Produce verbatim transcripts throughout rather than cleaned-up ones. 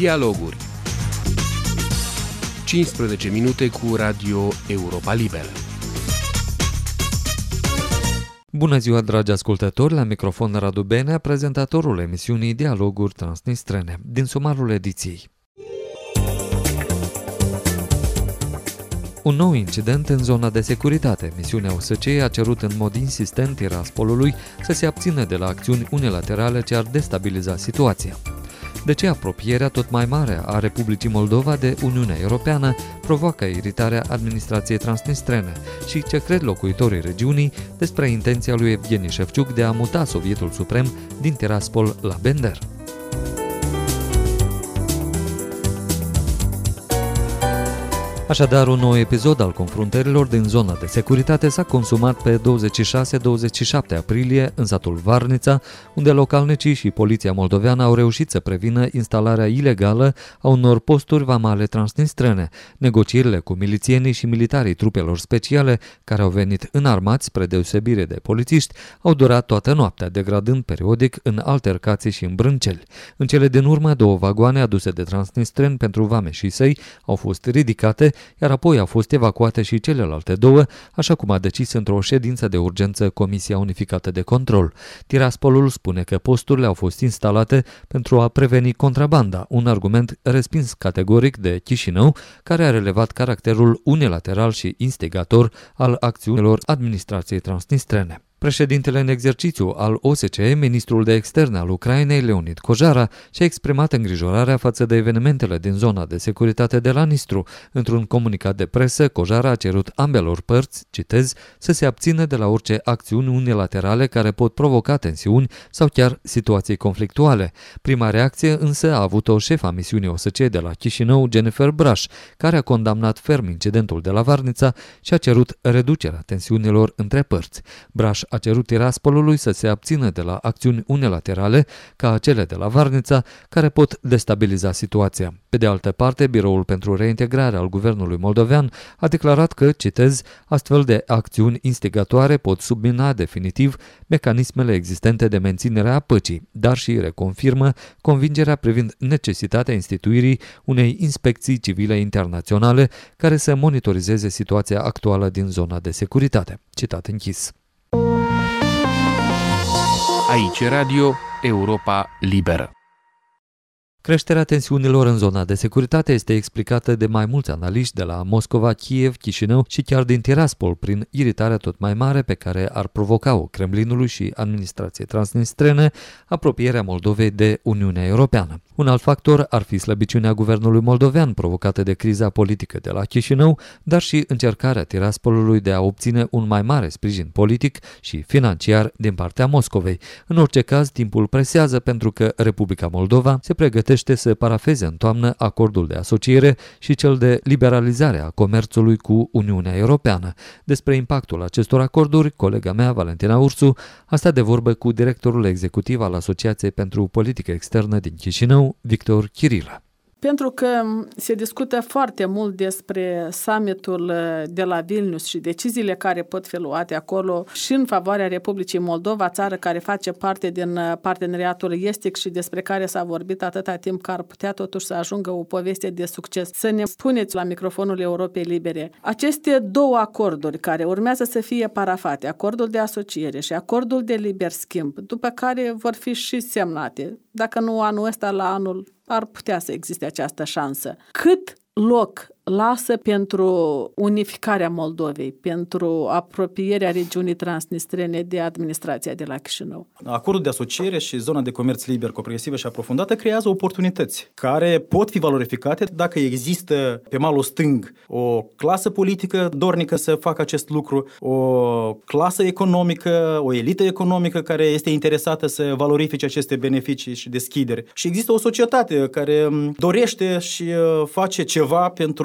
Dialoguri. cincisprezece minute cu Radio Europa Liberă. Bună ziua, dragi ascultători, la microfon Radu Benea, prezentatorul emisiunii Dialoguri Transnistrene, din sumarul ediției. Un nou incident în zona de securitate. Misiunea O S C E a cerut în mod insistent Tiraspolului să se abțină de la acțiuni unilaterale ce ar destabiliza situația. De ce apropierea tot mai mare a Republicii Moldova de Uniunea Europeană provoacă iritarea administrației transnistrene și ce cred locuitorii regiunii despre intenția lui Evgeni Șefciuc de a muta Sovietul Suprem din Tiraspol la Bender? Așadar, un nou episod al confruntărilor din zona de securitate s-a consumat pe douăzeci și șase douăzeci și șapte aprilie în satul Varnița, unde localnicii și poliția moldoveană au reușit să prevină instalarea ilegală a unor posturi vamale transnistrene. Negocierile cu milițienii și militarii trupelor speciale, care au venit înarmați spre deosebire de polițiști, au durat toată noaptea, degradând periodic în altercații și în brânceli. În cele din urmă, două vagoane aduse de transnistreni pentru vameșii săi au fost ridicate, iar apoi au fost evacuate și celelalte două, așa cum a decis într-o ședință de urgență Comisia Unificată de Control. Tiraspolul spune că posturile au fost instalate pentru a preveni contrabanda, un argument respins categoric de Chișinău, care a relevat caracterul unilateral și instigator al acțiunilor administrației transnistrene. Președintele în exercițiu al O S C E, ministrul de externe al Ucrainei, Leonid Kojara, și-a exprimat îngrijorarea față de evenimentele din zona de securitate de la Nistru. Într-un comunicat de presă, Kojara a cerut ambelor părți, citez, să se abțină de la orice acțiuni unilaterale care pot provoca tensiuni sau chiar situații conflictuale. Prima reacție însă a avut-o șefa misiunii O S C E de la Chișinău, Jennifer Braș, care a condamnat ferm incidentul de la Varnița și a cerut reducerea tensiunilor între părți. Braș a cerut Tiraspolului să se abțină de la acțiuni unilaterale, ca cele de la Varnița, care pot destabiliza situația. Pe de altă parte, Biroul pentru Reintegrare al Guvernului Moldovean a declarat că, citez, astfel de acțiuni instigatoare pot submina definitiv mecanismele existente de menținere a păcii, dar și reconfirmă convingerea privind necesitatea instituirii unei inspecții civile internaționale care să monitorizeze situația actuală din zona de securitate. Citat închis. Aici Radio Europa Liberă. Creșterea tensiunilor în zona de securitate este explicată de mai mulți analiști de la Moscova, Kiev, Chișinău și chiar din Tiraspol prin iritarea tot mai mare pe care ar provoca-o Kremlinului și administrației transnistrene apropierea Moldovei de Uniunea Europeană. Un alt factor ar fi slăbiciunea guvernului moldovean provocată de criza politică de la Chișinău, dar și încercarea Tiraspolului de a obține un mai mare sprijin politic și financiar din partea Moscovei. În orice caz, timpul presează pentru că Republica Moldova se pregătește să parafeze în toamnă acordul de asociere și cel de liberalizare a comerțului cu Uniunea Europeană. Despre impactul acestor acorduri, colega mea, Valentina Ursu, a stat de vorbă cu directorul executiv al Asociației pentru Politică Externă din Chișinău, Victor Chirilă. Pentru că se discută foarte mult despre summitul de la Vilnius și deciziile care pot fi luate acolo și în favoarea Republicii Moldova, țară care face parte din parteneriatul estic și despre care s-a vorbit atâta timp că ar putea totuși să ajungă o poveste de succes. Să ne spuneți la microfonul Europei Libere, aceste două acorduri care urmează să fie parafate, acordul de asociere și acordul de liber schimb, după care vor fi și semnate, dacă nu anul ăsta, la anul ar putea să existe această șansă. Cât loc lasă pentru unificarea Moldovei, pentru apropierea regiunii transnistrene de administrația de la Chișinău? Acordul de asociere și zona de comerț liber, progresivă și aprofundată creează oportunități care pot fi valorificate dacă există pe malul stâng o clasă politică dornică să facă acest lucru, o clasă economică, o elită economică care este interesată să valorifice aceste beneficii și deschideri. Și există o societate care dorește și face ceva pentru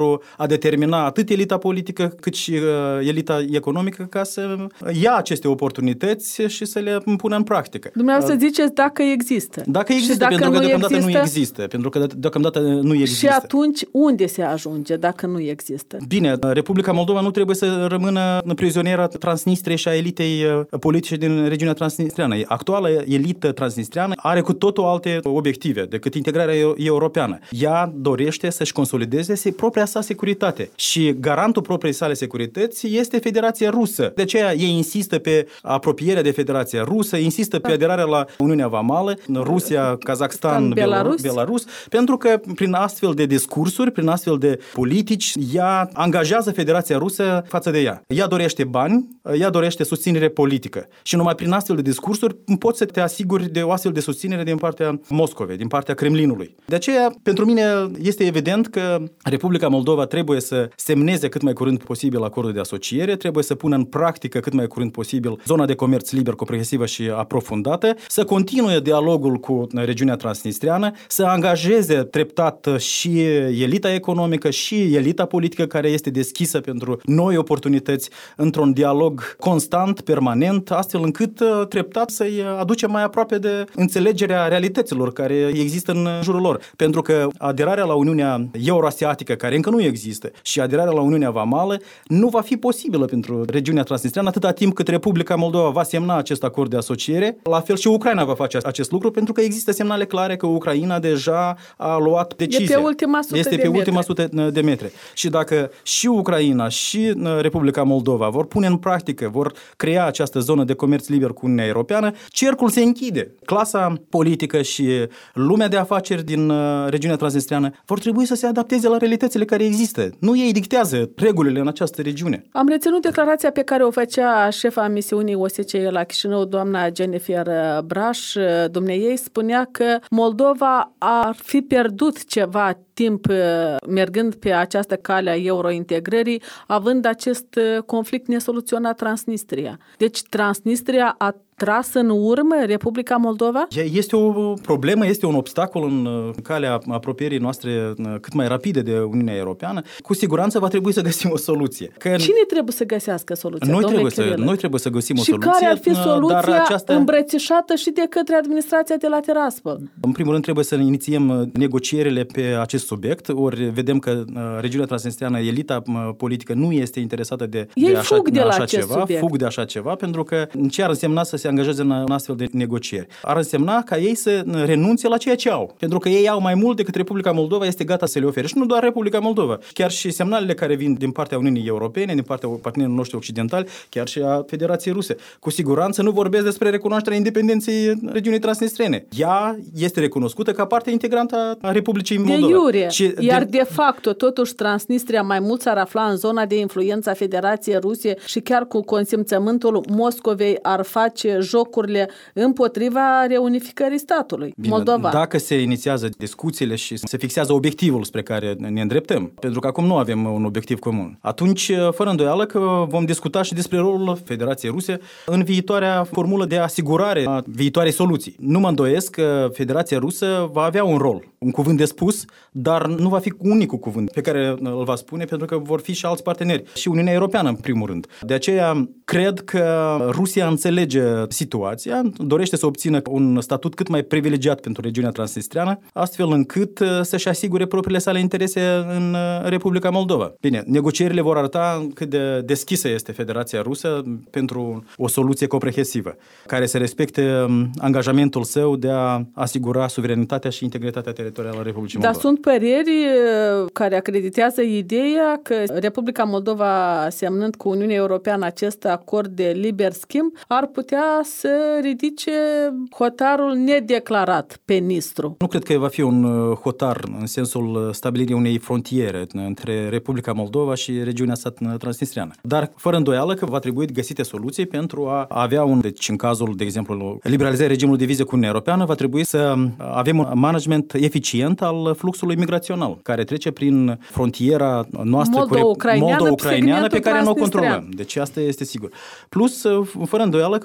pentru a determina atât elita politică cât și uh, elita economică ca să ia aceste oportunități și să le pună în practică. Dumneavoastră uh, ziceți dacă există. Dacă există, dacă pentru că deocamdată există, nu există. Pentru că deocamdată nu există. Și atunci unde se ajunge dacă nu există? Bine, Republica Moldova nu trebuie să rămână prizoniera Transnistriei și a elitei politice din regiunea transnistreană. Actuala elită transnistreană are cu totul alte obiective decât integrarea europeană. Ea dorește să-și consolideze propria sa securitate și garantul propriei sale securități este Federația Rusă. De aceea ei insistă pe apropierea de Federația Rusă, insistă pe aderarea la Uniunea Vamală, Rusia, Kazakhstan, Belarus, Belarus, pentru că prin astfel de discursuri, prin astfel de politici, ea angajează Federația Rusă față de ea. Ea dorește bani, ea dorește susținere politică și numai prin astfel de discursuri poți să te asiguri de o astfel de susținere din partea Moscovei, din partea Kremlinului. De aceea, pentru mine este evident că Republica Moldova trebuie să semneze cât mai curând posibil acordul de asociere, trebuie să pună în practică cât mai curând posibil zona de comerț liber, comprehensiva și aprofundată, să continue dialogul cu regiunea transnistreană, să angajeze treptat și elita economică și elita politică care este deschisă pentru noi oportunități într-un dialog constant, permanent, astfel încât treptat să-i aducem mai aproape de înțelegerea realităților care există în jurul lor. Pentru că aderarea la Uniunea Euroasiatică, care încă nu există, și aderarea la Uniunea Vamală nu va fi posibilă pentru regiunea transnistreană atâta timp cât Republica Moldova va semna acest acord de asociere. La fel și Ucraina va face acest lucru, pentru că există semnale clare că Ucraina deja a luat decizia. Este pe ultima sută este de pe metri. ultima sută de metri. Și dacă și Ucraina și Republica Moldova vor pune în practică, vor crea această zonă de comerț liber cu Uniunea Europeană, cercul se închide. Clasa politică și lumea de afaceri din regiunea transnistreană vor trebui să se adapteze la realitățile care există. Nu ei dictează regulile în această regiune. Am reținut declarația pe care o făcea șefa misiunii O S C E la Chișinău, doamna Jennifer Braș. Dumneiei spunea că Moldova ar fi pierdut ceva timp mergând pe această cale a eurointegrării, având acest conflict nesoluționat Transnistria. Deci Transnistria a tras în urmă Republica Moldova? Este o problemă, este un obstacol în calea apropierii noastre cât mai rapide de Uniunea Europeană. Cu siguranță va trebui să găsim o soluție. Că Cine trebuie să găsească soluția? Noi trebuie, să, noi trebuie să găsim o și soluție. Și care ar fi soluția dar aceasta... îmbrățișată și de către administrația de la Tiraspol? În primul rând trebuie să inițiem negocierile pe acest subiect, ori vedem că regiunea transnistreană, elita politică nu este interesată de, Ei de așa, fug de la așa acest ceva, subiect. fug de așa ceva, pentru că ce ar însemna să se angajeze în astfel de negocieri? Ar însemna ca ei să renunțe la ceea ce au, pentru că ei au mai mult decât Republica Moldova este gata să le ofere. Și nu doar Republica Moldova, chiar și semnalele care vin din partea Uniunii Europene, din partea partenerilor noștri occidentali, chiar și a Federației Ruse. Cu siguranță nu vorbesc despre recunoașterea independenței regiunii transnistrene. Ea este recunoscută ca parte integrantă a Republicii Moldova. De iure, și iar de... de facto, totuși, Transnistria mai mult s-ar afla în zona de influență a Federației Ruse și chiar cu consimțământul Moscovei ar face jocurile împotriva reunificării statului. Bine, Moldova. Dacă se inițiază discuțiile și se fixează obiectivul spre care ne îndreptăm, pentru că acum nu avem un obiectiv comun, atunci, fără îndoială că vom discuta și despre rolul Federației Ruse în viitoarea formulă de asigurare a viitoarei soluții. Nu mă îndoiesc că Federația Rusă va avea un rol, un cuvânt de spus, dar nu va fi unicul cuvânt pe care îl va spune, pentru că vor fi și alți parteneri, și Uniunea Europeană în primul rând. De aceea, cred că Rusia înțelege situația, dorește să obțină un statut cât mai privilegiat pentru regiunea transnistreană, astfel încât să-și asigure propriile sale interese în Republica Moldova. Bine, negocierile vor arăta cât de deschisă este Federația Rusă pentru o soluție comprehensivă, care să respecte angajamentul său de a asigura suveranitatea și integritatea teritorială a Republicii Moldova. Dar sunt păreri care acreditează ideea că Republica Moldova, semnând cu Uniunea Europeană acest acord de liber schimb, ar putea să ridice hotarul nedeclarat pe Nistru. Nu cred că va fi un hotar în sensul stabilirii unei frontiere între Republica Moldova și regiunea sa transnistreană. Dar fără îndoială că va trebui găsite soluții pentru a avea un, deci în cazul, de exemplu, liberalizării regimului de vize cu Uniunea Europeană, va trebui să avem un management eficient al fluxului migrațional, care trece prin frontiera noastră Moldo-ucraineană, Moldo-ucraineană pe care nu o controlăm. Deci asta este sigur. Plus, fără îndoială că va trebui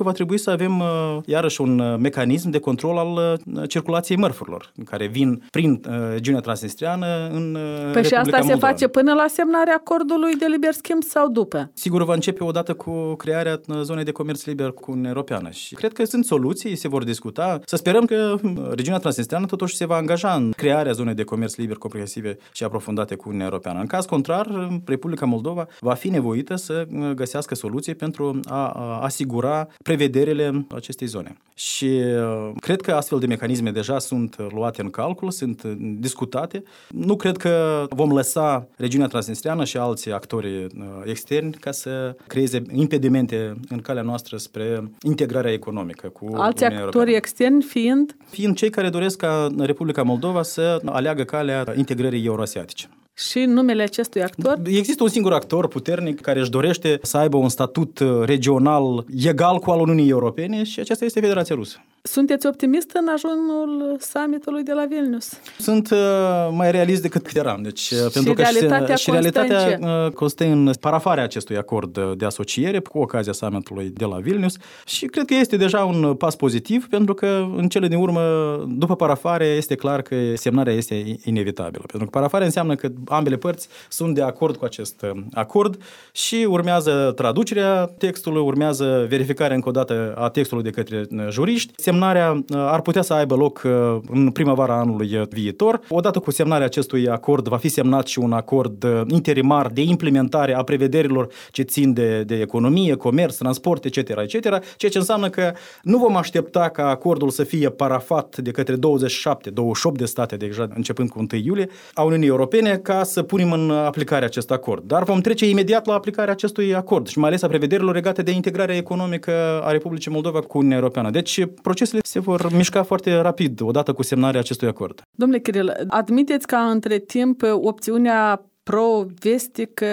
să avem iarăși un mecanism de control al circulației mărfurilor, care vin prin regiunea transnistriană în Păi Republica și asta Moldova. se face până la semnarea acordului de liber schimb sau după? Sigur, va începe odată cu crearea zonei de comerț liber cu Uniunea Europeană și cred că sunt soluții, se vor discuta. Să sperăm că regiunea transnistriană totuși se va angaja în crearea zonei de comerț liber comprehensive și aprofundate cu Uniunea Europeană. În caz contrar, Republica Moldova va fi nevoită să găsească soluții pentru a asigura prevederile acestei zone. Și cred că astfel de mecanisme deja sunt luate în calcul, sunt discutate. Nu cred că vom lăsa regiunea transnistriană și alții actori externi ca să creeze impedimente în calea noastră spre integrarea economică cu Uniunea Alții Europeană. actori externi fiind? Fiind cei care doresc ca Republica Moldova să aleagă calea integrării euroasiatice. Și numele acestui actor? Există un singur actor puternic care își dorește să aibă un statut regional egal cu al Uniunii Europene și aceasta este Federația Rusă. Sunteți optimist în ajunul summitului de la Vilnius? Sunt uh, mai realist decât eram. Deci, și pentru că realitatea, și realitatea constă, în constă în parafarea acestui acord de asociere cu ocazia summitului de la Vilnius și cred că este deja un pas pozitiv pentru că în cele din urmă, după parafare, este clar că semnarea este inevitabilă. Pentru că parafarea înseamnă că ambele părți sunt de acord cu acest acord și urmează traducerea textului, urmează verificarea încă o dată a textului de către juriști. Semnarea ar putea să aibă loc în primăvara anului viitor. Odată cu semnarea acestui acord va fi semnat și un acord interimar de implementare a prevederilor ce țin de, de economie, comerț, transport, et cetera, et cetera, ceea ce înseamnă că nu vom aștepta ca acordul să fie parafat de către douăzeci și șapte, douăzeci și opt de state deja începând cu întâi iulie a Uniunii Europene ca să punem în aplicare acest acord. Dar vom trece imediat la aplicarea acestui acord și mai ales a prevederilor legate de integrarea economică a Republicii Moldova cu Uniunea Europeană. Deci procesele se vor mișca foarte rapid odată cu semnarea acestui acord. Domnule Kiril, admiteți că între timp opțiunea pro-vestică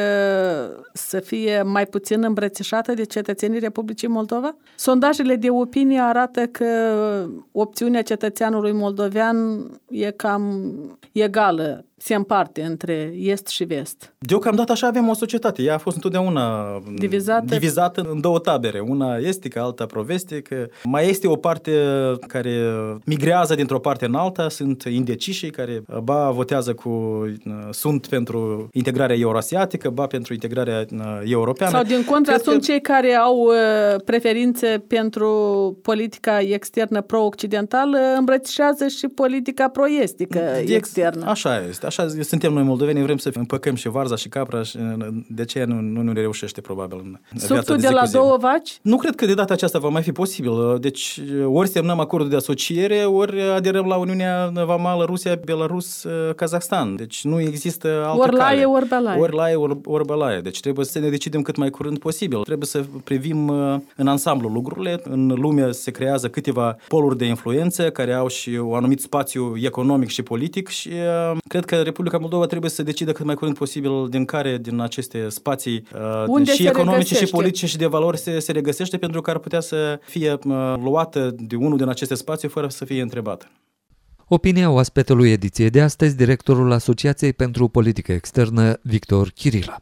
să fie mai puțin îmbrățișată de cetățenii Republicii Moldova? Sondajele de opinie arată că opțiunea cetățeanului moldovean e cam egală, se împarte între est și vest. Deocamdată așa avem o societate. Ea a fost întotdeauna divizată, divizată în două tabere. Una estică, alta pro-vestică. Mai este o parte care migrează dintr-o parte în alta, sunt indecișii care ba votează cu, sunt pentru integrarea euroasiatică, ba pentru integrarea europeană. Sau din contra Cred sunt că... cei care au preferințe pentru politica externă pro-occidentală, îmbrățișează și politica pro-estică externă. Așa este. Așa suntem noi moldoveni, vrem să împăcăm și varza și capra și de aceea nu, nu ne reușește probabil în viața Suftul de de zi la cu zi. două vaci? Nu cred că de data aceasta va mai fi posibil. Deci ori semnăm acordul de asociere, ori aderăm la Uniunea Vamală, Rusia, Belarus, Kazahstan. Deci nu există altă ori cale. laie, ori bălaie. Ori laie, ori, ori bălaie. Deci trebuie să ne decidem cât mai curând posibil. Trebuie să privim în ansamblu lucrurile. În lume se creează câteva poluri de influență care au și un anumit spațiu economic și politic și cred că Republica Moldova trebuie să decidă cât mai curând posibil din care din aceste spații unde și economice regăsește? și politice și de valori se, se regăsește pentru că ar putea să fie luată de unul din aceste spații fără să fie întrebată. Opinia oaspetelui ediției de astăzi, directorul Asociației pentru Politică Externă, Victor Chirila.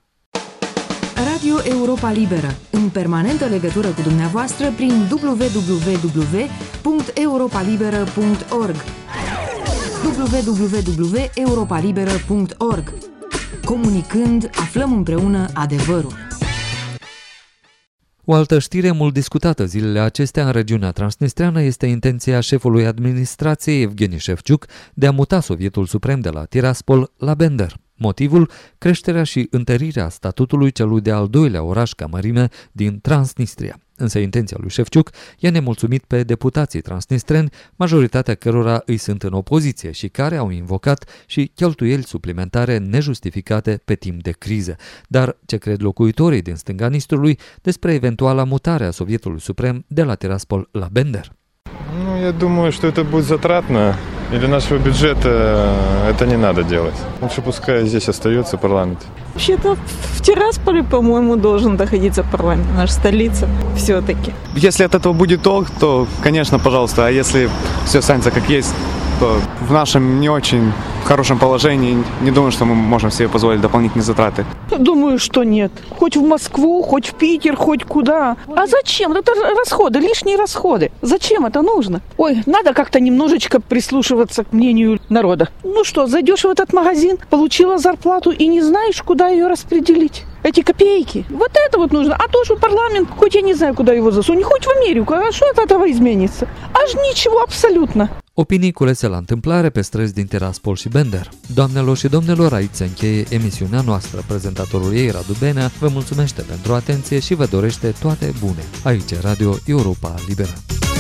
Radio Europa Liberă, în permanentă legătură cu dumneavoastră prin w w w punct europa liberă punct org w w w punct europa liberă punct org. Comunicând, aflăm împreună adevărul. O altă știre mult discutată zilele acestea în regiunea transnistreană este intenția șefului administrației Evgeni Șefciuc de a muta Sovietul Suprem de la Tiraspol la Bender. Motivul? Creșterea și întărirea statutului celui de-al doilea oraș ca mărime din Transnistria. Însă intenția lui Șefciuc i-a nemulțumit pe deputații transnistreni, majoritatea cărora îi sunt în opoziție și care au invocat și cheltuieli suplimentare nejustificate pe timp de criză. Dar ce cred locuitorii din stânga Nistrului despre eventuala mutare a Sovietului Suprem de la Tiraspol la Bender? Ну, я думаю, что это будет затратно, и для нашего бюджета это не надо делать. Лучше пускай здесь остается парламент. Вообще-то в Тирасполе, по-моему, должен находиться парламент, наша столица все-таки. Если от этого будет толк, то, конечно, пожалуйста, а если все останется как есть, что в нашем не очень хорошем положении. Не думаю, что мы можем себе позволить дополнительные затраты. Думаю, что нет. Хоть в Москву, хоть в Питер, хоть куда. А зачем? Это расходы, лишние расходы. Зачем это нужно? Ой, надо как-то немножечко прислушиваться к мнению народа. Ну что, зайдешь в этот магазин, получила зарплату и не знаешь, куда ее распределить. Эти копейки. Вот это вот нужно. А то, что парламент, хоть я не знаю, куда его засунуть, хоть в Америку, а что от этого изменится? Аж ничего абсолютно. Opinii culese la întâmplare pe străzi din Tiraspol și Bender. Doamnelor și domnilor, aici se încheie emisiunea noastră. Prezentatorul ei, Radu Benea, vă mulțumește pentru atenție și vă dorește toate bune. Aici Radio Europa Liberă.